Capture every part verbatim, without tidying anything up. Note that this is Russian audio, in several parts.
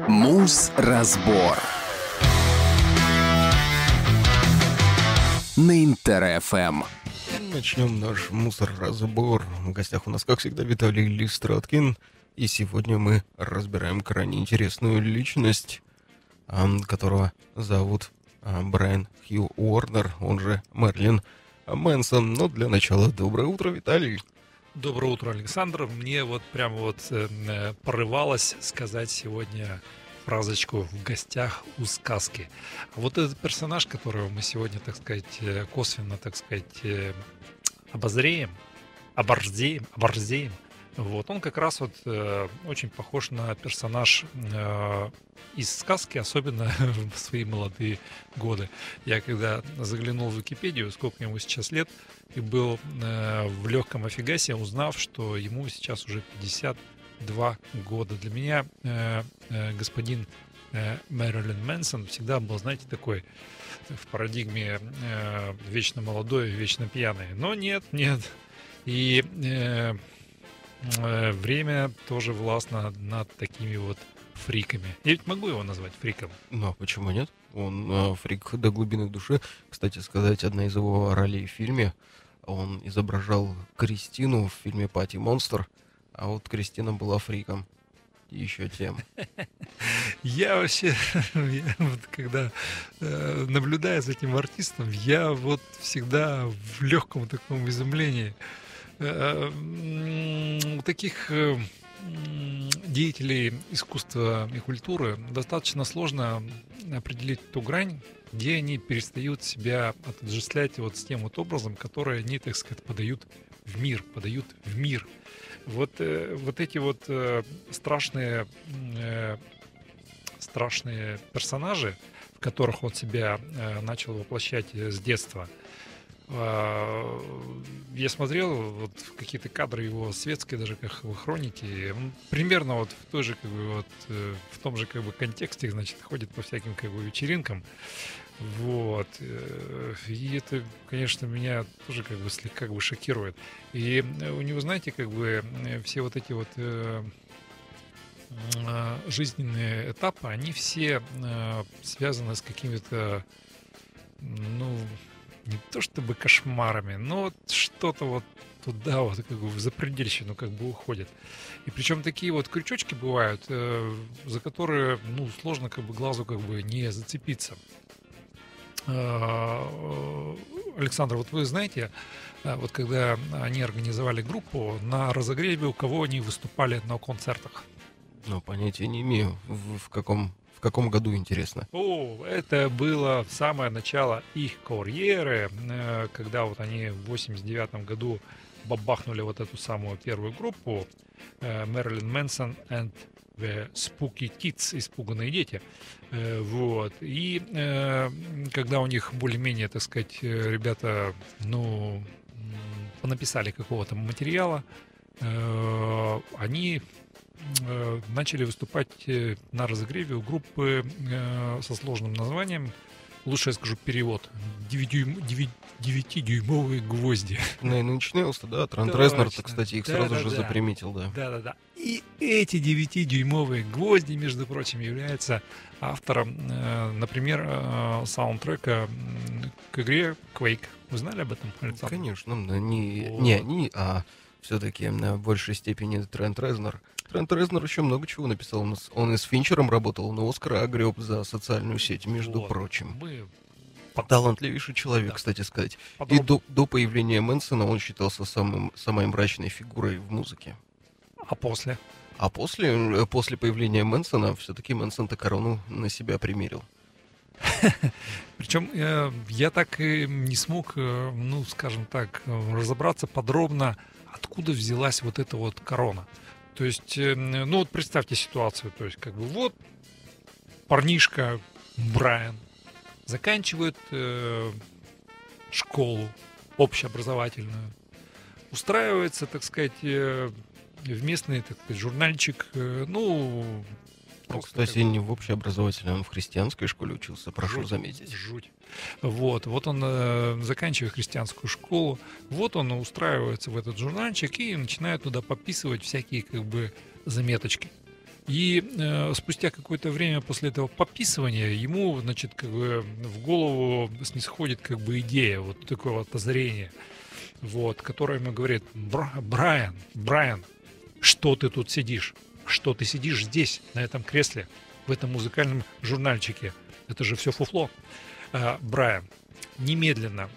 Муз-разбор на Интер-эф эм. Начнем наш мусор-разбор. В гостях у нас, как всегда, Виталий Листраткин. И сегодня мы разбираем крайне интересную личность, которого зовут Брайан Хью Уорнер, он же Мэрилин Мэнсон. Но для начала доброе утро, Виталий. Доброе утро, Александр. Мне вот прямо вот э, порывалось сказать сегодня фразочку «в гостях у сказки». А вот этот персонаж, которого мы сегодня, так сказать, косвенно, так сказать, э, обозреем, оборзеем, оборзеем, вот, он как раз вот э, очень похож на персонаж э, из сказки, особенно в свои молодые годы. Я когда заглянул в Википедию, сколько ему сейчас лет, и был э, в легком офигасе, узнав, что ему сейчас уже пятьдесят два года. Для меня э, э, господин э, Мэрилин Мэнсон всегда был, знаете, такой в парадигме э, вечно молодой, вечно пьяный. Но нет, нет. И э, э, время тоже властно над такими вот фриками. Я ведь могу его назвать фриком. Ну, а почему нет? Он э, фрик до глубины души. Кстати сказать, одна из его ролей в фильме, он изображал Кристину в фильме «Патти Монстр», а вот Кристина была фриком. Еще тем. Я вообще, я вот когда э, наблюдаю за этим артистом, я вот всегда в легком таком изумлении. Э, у таких э, деятелей искусства и культуры достаточно сложно определить ту грань, где они перестают себя отождествлять вот с тем вот образом, который они, так сказать, подают в мир, подают в мир. Вот, э, вот эти вот э, страшные, э, страшные персонажи, в которых он себя э, начал воплощать с детства. Э, я смотрел вот какие-то кадры его светские, даже как в хронике. Он примерно вот в той же, как бы, вот, э, в том же как бы контексте, значит, ходит по всяким как бы вечеринкам. Вот. И это, конечно, меня тоже как бы слегка как бы шокирует. И у него, знаете, как бы все вот эти вот э, жизненные этапы, они все э, связаны с какими-то, ну, не то чтобы кошмарами, но вот что-то вот туда вот как бы в запредельщину как бы уходит. И причем такие вот крючочки бывают, э, за которые, ну, сложно как бы глазу как бы не зацепиться. Александр, вот вы знаете, вот когда они организовали группу, на разогреве у кого они выступали на концертах? Ну, понятия не имею. В, в каком в каком году, интересно? О, это было самое начало их карьеры, когда вот они в восемьдесят девятом году бабахнули вот эту самую первую группу Мэрилин Мэнсон and The Spooky Kids, испуганные дети. Вот. И э, когда у них более-менее, так сказать, ребята, ну, понаписали какого-то материала, э, они э, начали выступать на разогреве у группы э, со сложным названием, лучше я скажу перевод, девятидюймовые гвозди. Nine Inch Nails, да, Трент Резнор, кстати, их да, сразу да, же да. заприметил, да. Да-да-да. И эти девятидюймовые гвозди, между прочим, являются автором, э, например, э, саундтрека к игре Quake. Вы знали об этом, Александр? Конечно, не, не они, а все-таки в большей степени Трент Резнор. Трент Резнор еще много чего написал. Он и с Финчером работал, но Оскара огреб за социальную сеть, между вот. прочим. Мы... Талантливейший человек, да. кстати сказать. Подробно. И до, до появления Мэнсона он считался самым, самой мрачной фигурой в музыке. А после? А после, после появления Мэнсона все-таки Мэнсон-то корону на себя примерил. Причем я так и не смог, ну, скажем так, разобраться подробно, откуда взялась вот эта вот корона. То есть, ну вот представьте ситуацию, то есть как бы вот парнишка Брайан заканчивает э, школу общеобразовательную, устраивается, так сказать, э, в местный, так сказать, журнальчик, э, ну... Ну, кстати, не в общеобразовательном, он в христианской школе учился, прошу жуть, заметить. Жуть. Вот, вот он, э, заканчивает христианскую школу, вот он устраивается в этот журнальчик и начинает туда подписывать всякие, как бы, заметочки. И э, спустя какое-то время после этого пописывания ему, значит, как бы в голову снисходит как бы идея, вот такое вот озарение, вот, которое ему говорит: «Бра- Брайан, Брайан, что ты тут сидишь? Что ты сидишь здесь, на этом кресле, в этом музыкальном журнальчике? Это же все фуфло. А, Брайан, немедленно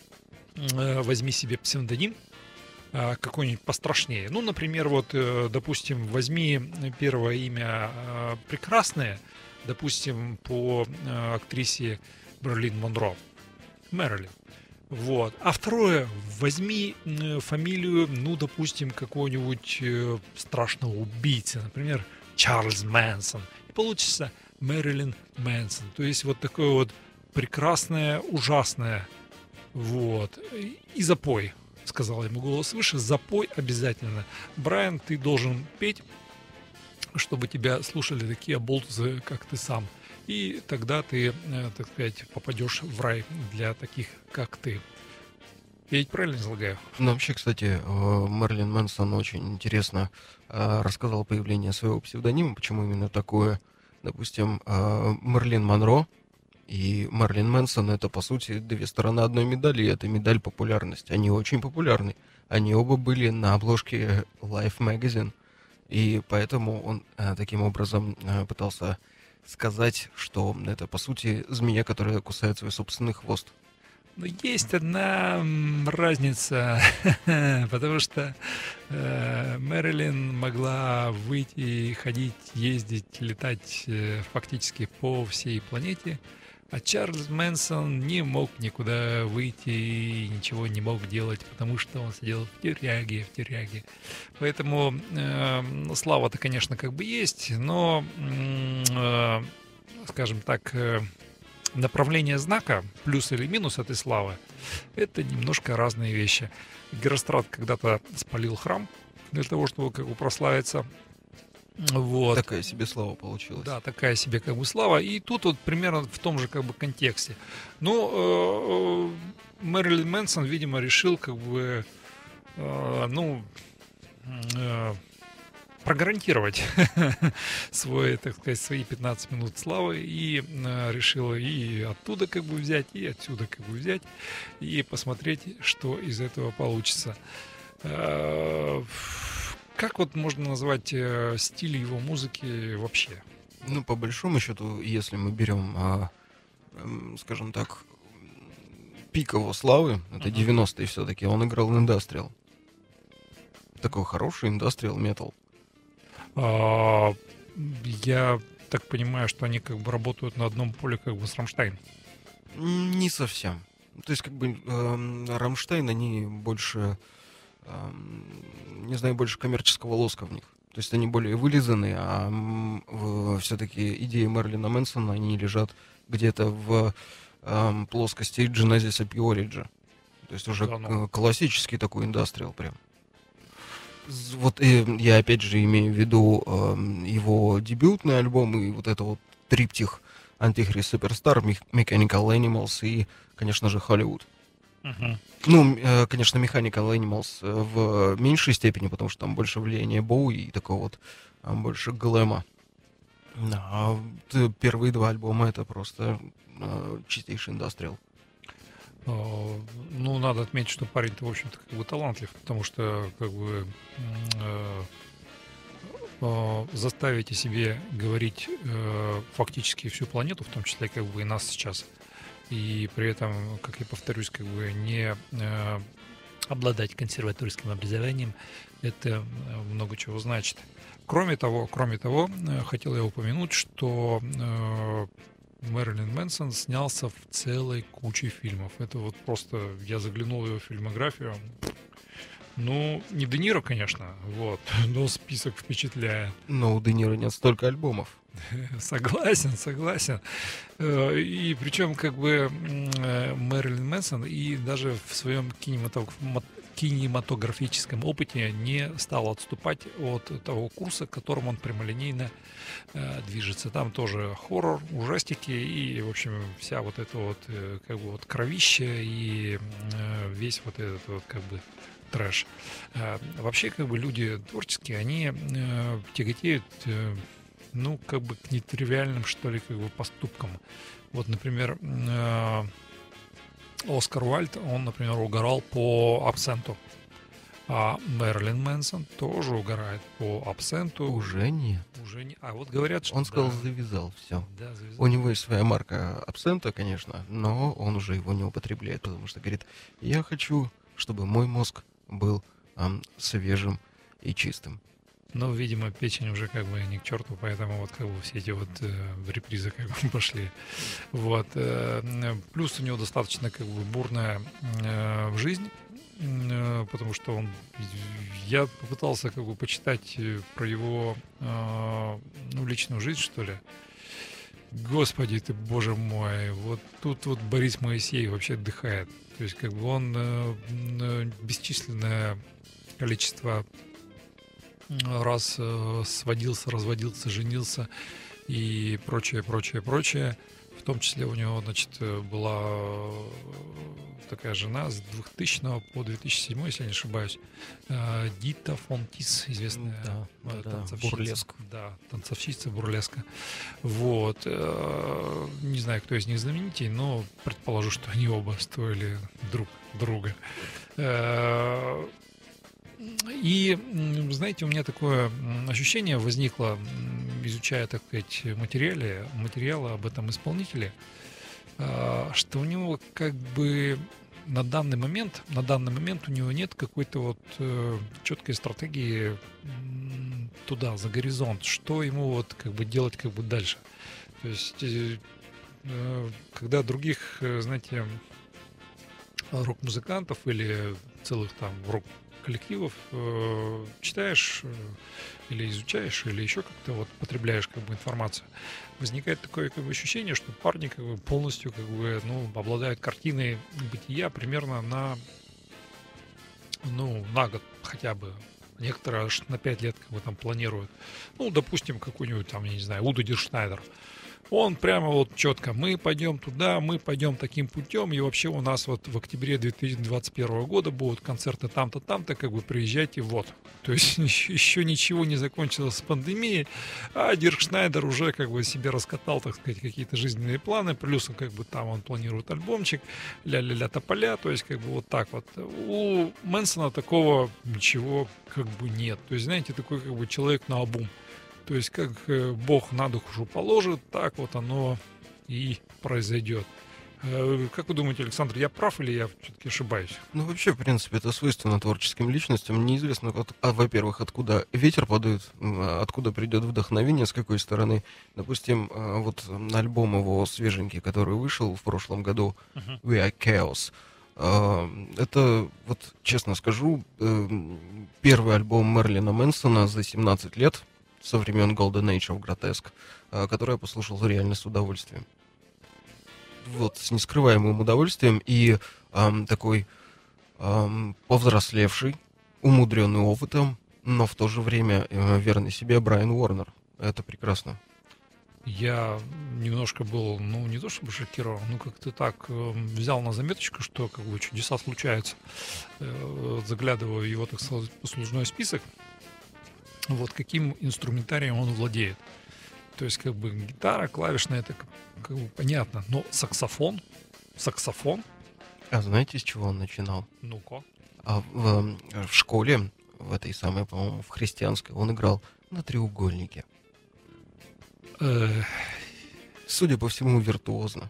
э, возьми себе псевдоним, а, какой-нибудь пострашнее. Ну, например, вот, э, допустим, возьми первое имя э, прекрасное, допустим, по э, актрисе Мэрилин Монро. Мэрилин. Вот. А второе, возьми э, фамилию, ну, допустим, какого-нибудь э, страшного убийцы, например, Чарльз Мэнсон. И получится Мэрилин Мэнсон. То есть вот такое вот прекрасное, ужасное. Вот. И запой, сказал ему голос выше, запой обязательно. Брайан, ты должен петь, чтобы тебя слушали такие оболтусы, как ты сам. И тогда ты, э, так сказать, попадешь в рай для таких, как ты. Я ведь правильно излагаю? Ну, вообще, кстати, э, Мэрилин Мэнсон очень интересно э, рассказал появление своего псевдонима, почему именно такое. Допустим, э, Мэрилин Монро и Мэрилин Мэнсон — это, по сути, две стороны одной медали, и это медаль популярности. Они очень популярны. Они оба были на обложке Life Magazine, и поэтому он э, таким образом э, пытался сказать, что это, по сути, змея, которая кусает свой собственный хвост. Но есть одна м, разница, потому что э, Мэрилин могла выйти, ходить, ездить, летать э, фактически по всей планете, а Чарльз Мэнсон не мог никуда выйти и ничего не мог делать, потому что он сидел в тюряге, в тюряге. Поэтому э, слава-то, конечно, как бы есть, но, м, э, скажем так, э, направление знака, плюс или минус этой славы, это немножко разные вещи. Герострат когда-то спалил храм для того, чтобы как бы прославиться. Вот. Такая себе слава получилась. Да, такая себе как бы слава. И тут вот примерно в том же как бы контексте. Ну, э, Мэрилин Мэнсон, видимо, решил как бы, э, ну, э, прогарантировать свой, так сказать, свои пятнадцать минут славы, и э, решила и оттуда как бы взять, и отсюда как бы взять, и посмотреть, что из этого получится. Э, как вот можно назвать э, стиль его музыки вообще? Ну, по большому счету, если мы берем, а, эм, скажем так, пик его славы, это Мгм. девяностые все-таки, он играл в индастриал. Такой хороший индастриал метал. А, я так понимаю, что они как бы работают на одном поле как бы с Рамштайн. М, Не совсем. То есть, как бы, эм, Рамштайн, они больше, эм, не знаю, больше коммерческого лоска в них. То есть они более вылизаны, а все-таки идеи Мэрилина Мэнсона, они лежат где-то в эм, плоскости Genesis Pioneer. То есть уже Да ну. к- классический такой индастриал прям. З- Вот э, я опять же имею в виду эм, его дебютный альбом и вот это вот триптих Антихрист Суперстар, Мех- Mechanical Animals и, конечно же, Холливуд. Мгм. Ну, м, э, конечно, Mechanical Animals э, в меньшей степени, потому что там больше влияния Боуи и такого вот а, больше глэма. Да, а вот, э, первые два альбома — это просто э, чистейший индастриал. А, Ну, надо отметить, что парень-то, в общем-то, как бы талантлив, потому что, как бы, м, э, э, заставить о себе говорить э, фактически всю планету, в том числе, как бы, и нас сейчас, и при этом, как я повторюсь, как бы не э, обладать консерваторским образованием, это э, много чего значит. Кроме того, кроме того, э, хотел я упомянуть, что э, Мэрилин Мэнсон снялся в целой куче фильмов. Это вот просто, я заглянул в его фильмографию. Ну, не Де Ниро, конечно, вот, но список впечатляет. Но у Де Ниро нет столько альбомов. Согласен, согласен. Э, И причем как бы м, э, Мэрилин Мэнсон и даже в своем кинематограф- мо- кинематографическом опыте не стал отступать от того курса, к которому он прямолинейно э, движется. Там тоже хоррор, ужастики и, в общем, вся вот эта вот э, как бы вот кровища и э, весь вот этот вот как бы трэш. Э, Вообще, как бы люди творческие, они э, тяготеют э, ну, как бы к нетривиальным, что ли, как бы поступкам. Вот, например, э, Оскар Уальд, он, например, угорал по абсенту. А Мэрилин Мэнсон тоже угорает по абсенту. Уже нет. Уже не. А вот говорят, что Он сказал, да. завязал все. Да, завязал. У него есть своя марка абсента, конечно, но он уже его не употребляет, потому что говорит, я хочу, чтобы мой мозг был ам, свежим и чистым. Но, видимо, печень уже как бы не к черту, поэтому вот как бы все эти вот э, репризы как бы пошли. Вот. Э, плюс у него достаточно как бы бурная э, жизнь, э, потому что он... Я попытался как бы почитать про его э, ну, личную жизнь, что ли. Господи ты, боже мой, вот тут вот Борис Моисеев вообще отдыхает. То есть как бы он э, э, бесчисленное количество раз э, сводился, разводился, женился и прочее, прочее, прочее. В том числе у него, значит, была э, такая жена с двухтысячного по две тысячи седьмой, если я не ошибаюсь, э, Дита фон Тис, известная Да, э, да, танцовщица. бурлеск. Да, танцовщица, бурлеска. Вот. э, Не знаю, кто из них знаменитей, но предположу, что они оба стоили друг друга. Э, И, м, знаете, у меня такое м, ощущение возникло, м, изучая, так сказать, материалы, материалы об этом исполнителе, а, что у него как бы на данный момент, на данный момент у него нет какой-то вот э, четкой стратегии м, туда, за горизонт, что ему вот как бы делать как бы дальше. То есть, э, э, когда других, э, знаете, рок-музыкантов или целых там рок коллективов э, читаешь э, или изучаешь, или еще как-то вот потребляешь как бы информацию, возникает такое как бы ощущение, что парни как бы полностью как бы ну обладают картиной бытия примерно на ну на год хотя бы. Некоторые аж на пять лет как бы там планируют. Ну, допустим, какой-нибудь там, я не знаю, Удо Диршнайдер. Он прямо вот четко, мы пойдем туда, мы пойдем таким путем, и вообще у нас вот в октябре две тысячи двадцать первого года будут концерты там-то, там-то, как бы приезжайте, вот. То есть еще ничего не закончилось с пандемией, а Дирк Шнайдер уже как бы себе раскатал, так сказать, какие-то жизненные планы, плюс как бы там он планирует альбомчик, ля-ля-ля тополя, то есть как бы вот так вот. У Мэнсона такого ничего как бы нет. То есть, знаете, такой как бы человек наобум. То есть, как э, Бог на душу положит, так вот оно и произойдет. Э, как вы думаете, Александр, я прав или я все-таки ошибаюсь? Ну, вообще, в принципе, это свойственно творческим личностям. Неизвестно, от, а, во-первых, откуда ветер подует, м, откуда придет вдохновение, с какой стороны. Допустим, а, вот альбом его свеженький, который вышел в прошлом году, Uh-huh. We Are Chaos. А, это, вот честно скажу, э, первый альбом Мэрилина Мэнсона за семнадцать лет, со времен Golden Age of Grotesque, а, который я послушал реально с удовольствием. Вот, с нескрываемым удовольствием и ам, такой ам, повзрослевший, умудренный опытом, но в то же время э, верный себе Брайан Уорнер. Это прекрасно. Я немножко был, ну, не то чтобы шокирован, ну, как-то так э, взял на заметочку, что как бы чудеса случаются. Э, заглядываю в его, так сказать, послужной список. Вот каким инструментарием он владеет. То есть, как бы, гитара, клавишная, это как, как бы понятно. Но саксофон, саксофон, А знаете, с чего он начинал? ну-ка. А в, эм, в школе, в этой самой, по-моему, в христианской, он играл на треугольнике. Э, Судя по всему, виртуозно.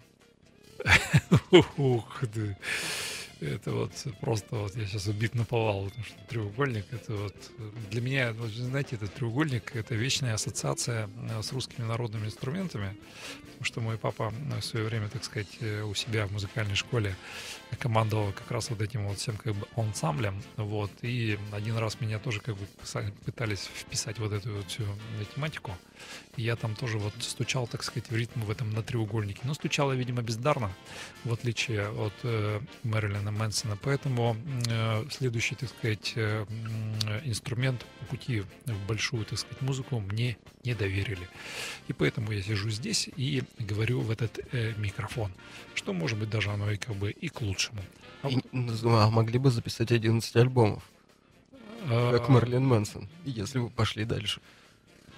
Ух ты. Это вот просто вот я сейчас убит наповал, потому что треугольник это вот для меня, вот, знаете, этот треугольник это вечная ассоциация э, с русскими народными инструментами, потому что мой папа э, в свое время, так сказать, э, у себя в музыкальной школе командовал как раз вот этим вот всем как бы ансамблем, вот, и один раз меня тоже как бы писали- пытались вписать вот эту вот всю тематику, и я там тоже вот стучал, так сказать, в ритм в этом на треугольнике, но стучал я, видимо, бездарно, в отличие от э, Мэрилина Мэнсона, поэтому э, следующий, так сказать, э, м, инструмент по пути в большую, так сказать, музыку мне не доверили. И поэтому я сижу здесь и говорю в этот э, микрофон, что может быть даже оно и как бы и к лучшему. А И, вот, а могли бы записать одиннадцать альбомов, как э, Мэрилин Мэнсон, если бы пошли дальше.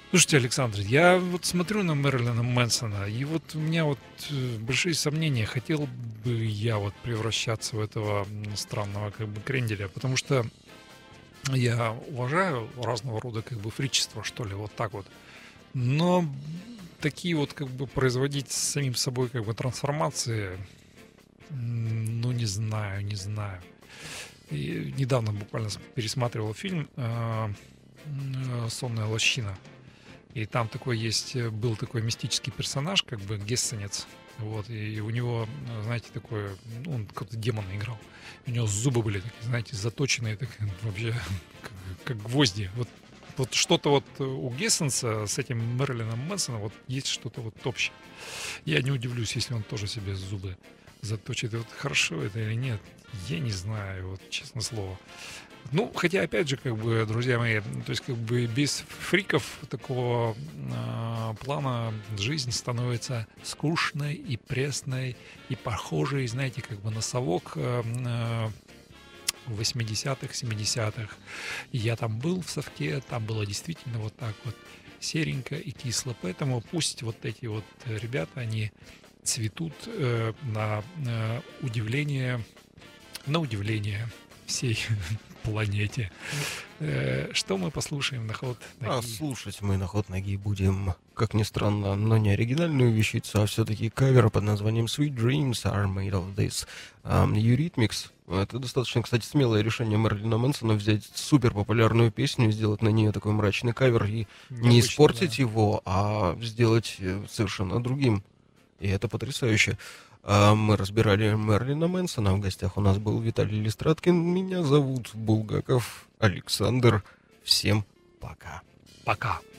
Слушайте, Александр, я вот смотрю на Мэрилина Мэнсона, и вот у меня вот э, большие сомнения, хотел бы я вот превращаться в этого м, странного как бы кренделя, потому что я уважаю разного рода как бы фричество, что ли, вот так вот. Но такие вот как бы производить с самим собой как бы трансформации, м, ну не знаю, не знаю. И недавно буквально с- пересматривал фильм э, м, э, «Сонная лощина». И там такой есть, э, был такой мистический персонаж, как бы гессенец. Вот, и у него, э, знаете, такое, ну, он какого-то демона играл. У него зубы были такие, знаете, заточенные, так, вообще, как, как гвозди. Вот, вот что-то вот э, у Гессенса с этим Мэрилином Мэнсоном вот есть что-то вот общее. Я не удивлюсь, если он тоже себе зубы заточит. И вот хорошо это или нет, я не знаю, вот честное слово. Ну, хотя, опять же, как бы, друзья мои, ну, то есть, как бы, без фриков такого а, плана жизнь становится скучной и пресной, и похожей, знаете, как бы на совок а, а, восьмидесятых, семидесятых. И я там был в совке, там было действительно вот так вот серенько и кисло. Поэтому пусть вот эти вот ребята, они цветут э, на э, удивление, на удивление всей планете. Э, Что мы послушаем на ход А ноги? слушать мы на ход ноги будем, как ни странно, но не оригинальную вещицу, а все-таки кавер под названием Sweet Dreams Are Made of This. Um, Eurythmics. Это достаточно, кстати, смелое решение Мэрилина Мэнсона взять супер популярную песню, сделать на нее такой мрачный кавер и не Необычно, испортить да. его, а сделать э, совершенно другим. И это потрясающе. А мы разбирали Мерлина Мэнсона. В гостях у нас был Виталий Листраткин. Меня зовут Булгаков Александр. Всем пока. Пока.